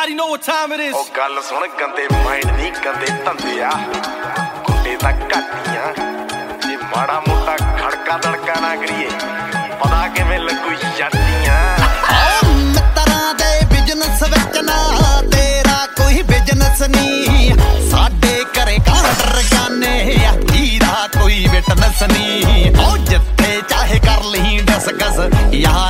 already know what time it is. ਉਹ ਗੱਲ ਸੁਣ ਗੰਦੇ ਮਾਈਂਡ ਨਹੀਂ ਗੰਦੇ ਧੰਦੇ ਆ ਕੁੱਤੇ ਤਾਂ ਘੱਟੀਆਂ ਜੇ ਮਾੜਾ ਮੋਟਾ ਖੜਕਾ ਦੜਕਾ ਨਾ ਕਰੀਏ ਪਤਾ ਕਿਵੇਂ ਲੱਗੂ ਜੱਟੀਆਂ ਮਿੱਤਰਾਂ ਦੇ ਬਿਜ਼ਨਸ ਵਿੱਚ ਨਾ ਤੇਰਾ ਕੋਈ ਬਿਜ਼ਨਸ ਨਹੀਂ ਸਾਡੇ ਘਰੇ ਕਾਂਟਰ ਗਾਨੇ ਇਹਦਾ ਕੋਈ ਵਿਟਨੈਸ ਨਹੀਂ ਉਹ ਜਿੱਥੇ ਚਾਹੇ ਕਰ ਲਈ ਡਿਸਕਸ ਯਾਰ